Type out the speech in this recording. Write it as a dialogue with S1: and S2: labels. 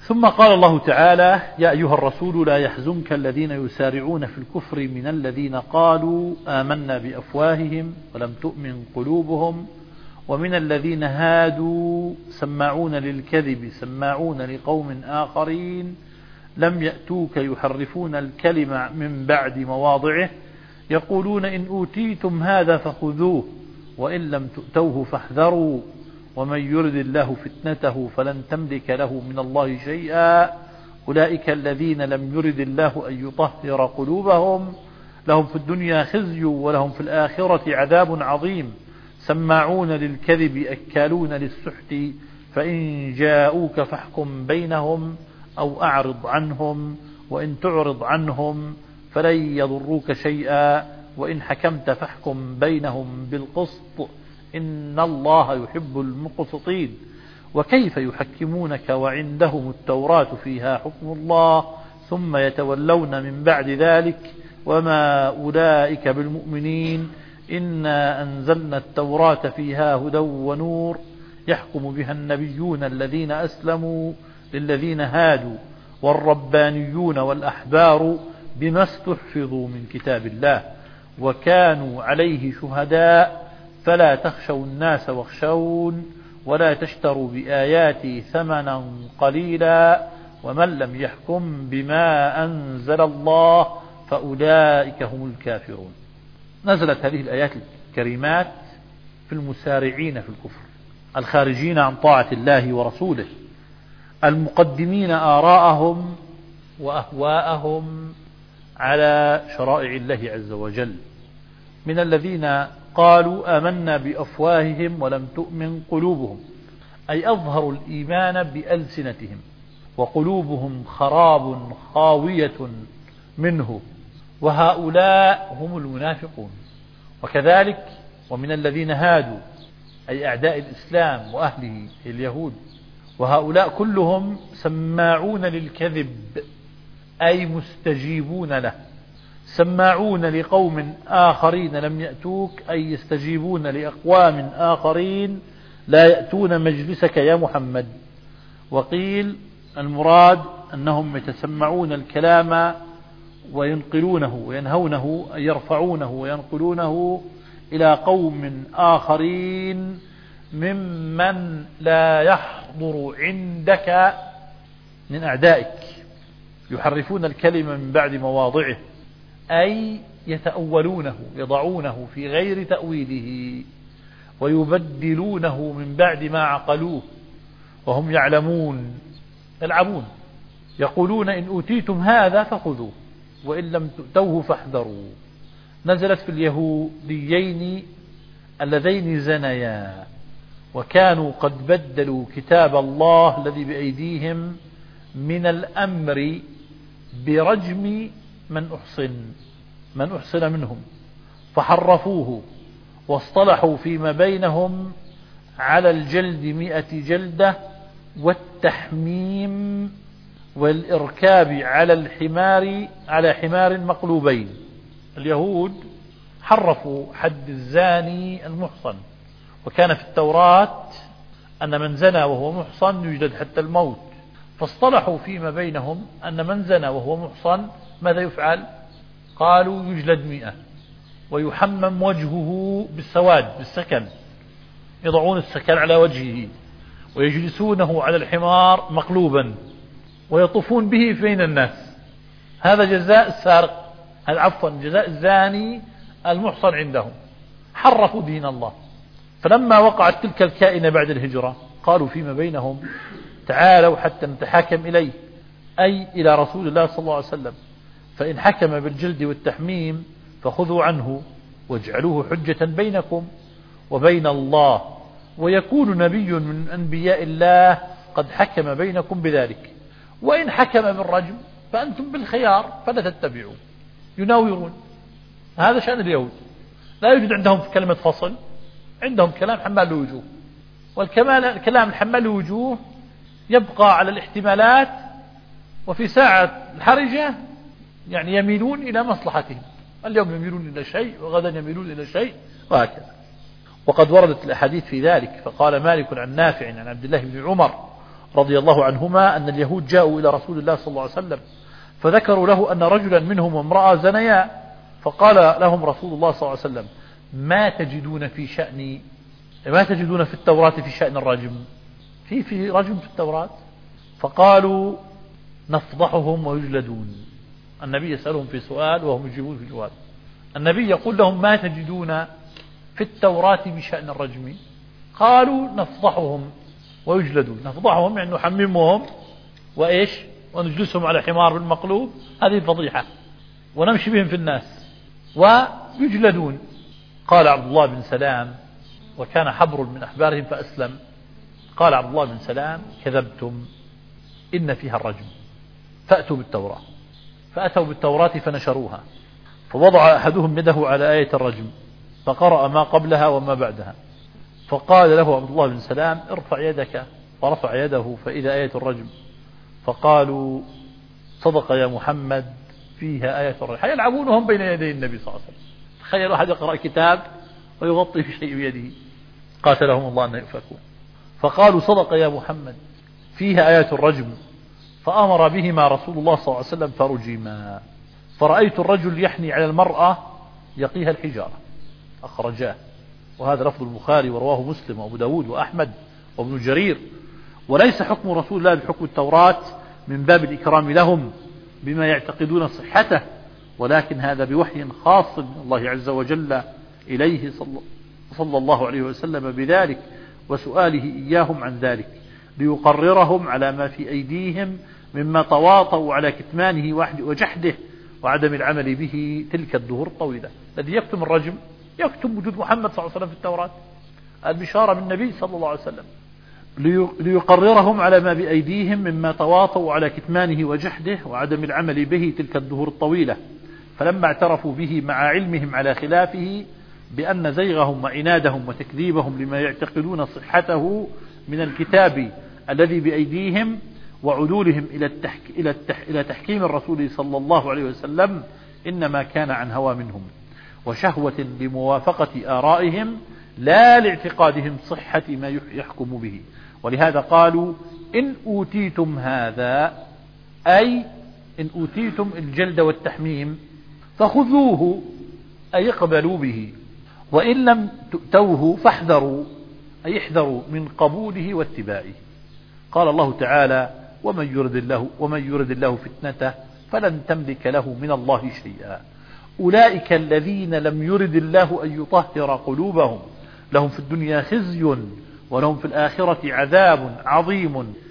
S1: ثم قال الله تعالى: يا أيها الرسول لا يحزنك الذين يسارعون في الكفر من الذين قالوا آمنا بأفواههم ولم تؤمن قلوبهم ومن الذين هادوا سماعون للكذب سماعون لقوم آخرين لم يأتوك يحرفون الكلم من بعد مواضعه يقولون إن أوتيتم هذا فخذوه وإن لم تؤتوه فاحذروا ومن يرد الله فتنته فلن تملك له من الله شيئا أولئك الذين لم يرد الله أن يطهر قلوبهم لهم في الدنيا خزي ولهم في الآخرة عذاب عظيم سماعون للكذب أكالون للسحت فإن جاءوك فاحكم بينهم أو أعرض عنهم وإن تعرض عنهم فلن يضروك شيئا وإن حكمت فاحكم بينهم بالقسط إن الله يحب المقسطين وكيف يحكمونك وعندهم التوراة فيها حكم الله ثم يتولون من بعد ذلك وما أولئك بالمؤمنين إنا أنزلنا التوراة فيها هدى ونور يحكم بها النبيون الذين أسلموا للذين هادوا والربانيون والأحبار بما استحفظوا من كتاب الله وكانوا عليه شهداء فلا تخشوا الناس واخشون ولا تشتروا بآياتي ثمنا قليلا ومن لم يحكم بما أنزل الله فأولئك هم الكافرون. نزلت هذه الآيات الكريمات في المسارعين في الكفر الخارجين عن طاعة الله ورسوله المقدمين آراءهم وأهواءهم على شرائع الله عز وجل من الذين قالوا آمنا بأفواههم ولم تؤمن قلوبهم أي أظهروا الإيمان بألسنتهم وقلوبهم خراب خاوية منه وهؤلاء هم المنافقون. وكذلك ومن الذين هادوا أي أعداء الإسلام وأهله اليهود وهؤلاء كلهم سماعون للكذب أي مستجيبون له سماعون لقوم آخرين لم يأتوك أي يستجيبون لأقوام آخرين لا يأتون مجلسك يا محمد. وقيل المراد أنهم يتسمعون الكلام وينقلونه وينهونه أي يرفعونه وينقلونه إلى قوم آخرين ممن لا يحضر عندك من أعدائك يحرفون الكلمة من بعد مواضعه أي يتأولونه يضعونه في غير تأويله ويبدلونه من بعد ما عقلوه وهم يعلمون يلعبون يقولون إن أوتيتم هذا فخذوه وإن لم تؤتوه فاحذروا. نزلت في اليهوديين اللذين زنيا وكانوا قد بدلوا كتاب الله الذي بأيديهم من الأمر برجم من أحصن منهم فحرفوه واصطلحوا فيما بينهم على الجلد 100 جلدة والتحميم والإركاب على حمار مقلوبين. اليهود حرفوا حد الزاني المحصن وكان في التوراة أن من زنى وهو محصن يجلد حتى الموت فاصطلحوا فيما بينهم أن من زنى وهو محصن ماذا يفعل؟ قالوا يجلد 100 ويحمم وجهه بالسواد بالسكن يضعون السكن على وجهه ويجلسونه على الحمار مقلوبا ويطوفون به بين الناس. هذا جزاء السارق عفوا جزاء الزاني المحصن عندهم. حرفوا دين الله. فلما وقعت تلك الكائنة بعد الهجرة قالوا فيما بينهم تعالوا حتى نتحاكم إليه أي إلى رسول الله صلى الله عليه وسلم فإن حكم بالجلد والتحميم فخذوا عنه واجعلوه حجة بينكم وبين الله ويكون نبي من أنبياء الله قد حكم بينكم بذلك وإن حكم بالرجم فأنتم بالخيار فلا تتبعوا. يناورون. هذا شأن اليهود لا يوجد عندهم في كلمة فصل عندهم كلام حمال الوجوه والكلام الحمال الوجوه يبقى على الاحتمالات وفي ساعة الحرجة يعني يميلون إلى مصلحتهم اليوم يميلون إلى شيء وغدا يميلون إلى شيء وهكذا. وقد وردت الأحاديث في ذلك فقال مالك عن نافع عن عبد الله بن عمر رضي الله عنهما أن اليهود جاءوا إلى رسول الله صلى الله عليه وسلم فذكروا له أن رجلا منهم وامرأة زنيا، فقال لهم رسول الله صلى الله عليه وسلم: ما تجدون في التوراة في شأن الرجم؟ في رجم في التوراة؟ فقالوا: نفضحهم ويجلدون. النبي يسألهم في سؤال وهم يجيبون في جواب. النبي يقول لهم: ما تجدون في التوراة بشأن الرجم؟ قالوا: نفضحهم ويجلدون. نفضحهم يعني نحممهم وإيش ونجلسهم على حمار بالمقلوب، هذه الفضيحة، ونمشي بهم في الناس، ويجلدون. قال عبد الله بن سلام، وكان حبر من أحبارهم فأسلم، قال عبد الله بن سلام: كذبتم، إن فيها الرجم، فأتوا بالتوراة. فأتوا بالتوراة فنشروها، فوضع أحدهم يده على آية الرجم فقرأ ما قبلها وما بعدها، فقال له عبد الله بن سلام: ارفع يدك، ورفع يده فإذا آية الرجم، فقالوا: صدق يا محمد، فيها آية الرجم. يلعبونهم بين يدي النبي صلى الله عليه وسلم. تخيل واحد يقرأ كتاب ويغطي في شيء بيده، قاتلهم الله أن يؤفكون. فقالوا: صدق يا محمد، فيها آية الرجم، فأمر بهما رسول الله صلى الله عليه وسلم فرجما. فرأيت الرجل يحني على المرأة يقيها الحجارة، أخرجاه، وهذا لفظ البخاري ورواه مسلم وأبو داود وأحمد وابن جرير. وليس حكم رسول الله بحكم التوراة من باب الإكرام لهم بما يعتقدون صحته، ولكن هذا بوحي خاص من الله عز وجل إليه صلى الله عليه وسلم بذلك، وسؤاله إياهم عن ذلك ليقررهم على ما في أيديهم مما تواطؤوا على كتمانه وجحده وعدم العمل به تلك الدهور الطويلة. الذي يكتم الرجم يكتم وجود محمد صلى الله عليه وسلم في التوراة، البشارة بالنبي صلى الله عليه وسلم، ليقررهم على ما بأيديهم مما تواطؤوا على كتمانه وجحده وعدم العمل به تلك الدهور الطويلة. فلما اعترفوا به مع علمهم على خلافه بأن زيغهم وعنادهم وتكذيبهم لما يعتقدون صحته من الكتاب الذي بأيديهم وعدولهم إلى تحكيم الرسول صلى الله عليه وسلم إنما كان عن هوى منهم وشهوة لموافقة آرائهم لا لاعتقادهم صحة ما يحكم به. ولهذا قالوا: إن أوتيتم هذا، أي إن أوتيتم الجلد والتحميم فخذوه، أي اقبلوا به، وإن لم تؤتوه فاحذروا، أي احذروا من قبوله واتباعه. قال الله تعالى: ومن يرد الله فتنته فلن تملك له من الله شيئا، أولئك الذين لم يرد الله أن يطهر قلوبهم، لهم في الدنيا خزي ولهم في الآخرة عذاب عظيم.